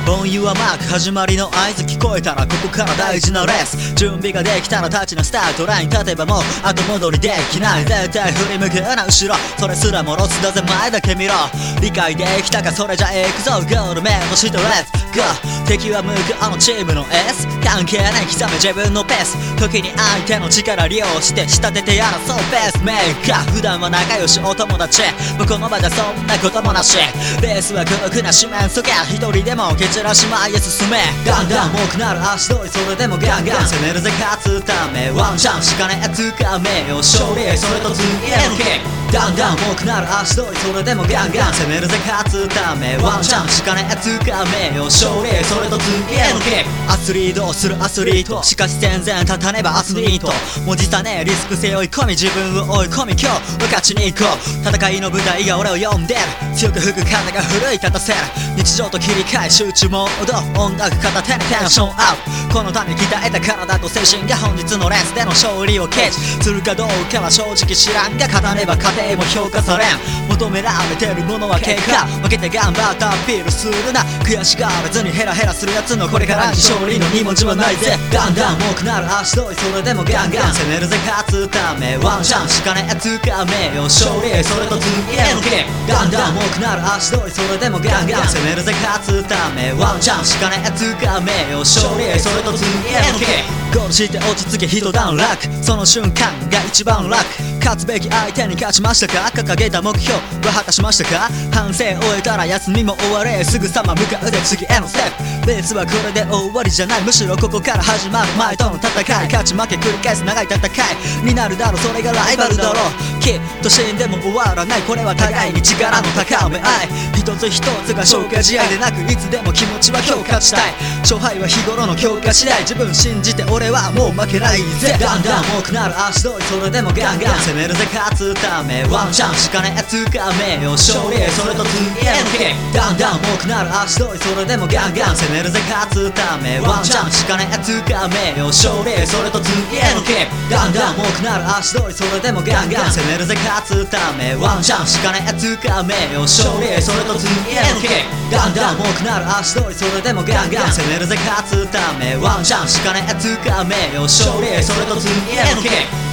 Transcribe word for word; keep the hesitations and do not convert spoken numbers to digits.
オンユアマーク始まりの合図聞こえたらここから大事なレース。準備ができたら立ちなスタートライン立てばもう後戻りできない。絶対振り向くな後ろそれすらもロスだぜ前だけ見ろ。理解できたかそれじゃ行くぞゴール目のしてレッツゴー。敵は向くあのチームの S 関係ない刻め自分のペース。時に相手の力利用して仕立てて争うペースメーカー。普段は仲良しお友達もうこの場でそんなこともなし。レースは孤独な四面楚歌一人でも蹴散らし前へ進め。だんだん重くなる足取りそれでもガンガン攻めるぜ勝つためワンチャンしかねえつかめよ勝利それと次へのキック。だんだん重くなる足取りそれでもガンガン攻めるぜ勝つためワンチャンしかねえつかめよ勝利それと次へのキック。アスリートをするアスリートしかし全然立たねばアスリート。文字さねえリスク背負い込み自分を追い込み今日分かちに行こう。戦いの舞台が俺を呼んでる強く吹く風が奮い立たせる。日常と切り替え集中モード音楽片手にテンションアップ。このため鍛えた体と精神が本日のレースでの勝利をケージするかどうかは正直知らんが勝たねば過程も評価されん。求められてるものは結果負けて頑張ったアピールするな。悔しがらずにヘラヘラするやつのこれからに勝利のに文字はないぜ。だんだん重くなる足取りそれでもガンガン攻めるぜ勝つためワンチャンしかねえつかめよ勝利それと次へのキック。だんだん重くなる足取りそれでもガンガン攻めるぜ勝つためワンチャンしかねえつかめよ勝利それと次へのキック。ゴールして落ち着け一段落その瞬間が一番楽。勝つべき相手に勝ちましたか掲げた目標は果たしましたか。反省終えたら休みも終われすぐさま向かうで次へのステップ。レースはこれで終わりじゃないむしろここから始まる前との戦い。勝ち負け繰り返す長い戦いになるだろうそれがライバルだろう。きっと死んでも終わらないこれは互いに力の高め合い。一つ一つが消化試合でなくいつでも気持ちは強化したい。勝敗は日頃の強化次第自分信じて俺はもう負けないぜ。だんだん重くなる足取りそれでもガンガン攻めるぜ勝つためワンチャンしかねえつかめよ勝利それと次へのキック。だんだん重くなる足取りそれでもガンガン攻めるぜ勝つためワンチャンしかねえつかめよ勝利それと次へのキック。だんだん重くなる足取りそれでもガンガン攻めるぜ勝つためワンチャンしかねえつかめよ勝利それと次へのキック。だんだん重くなる足取りそれでもガンガン攻めるぜ勝つためワンチャンしかねえつかめよ勝利それと次へのキック。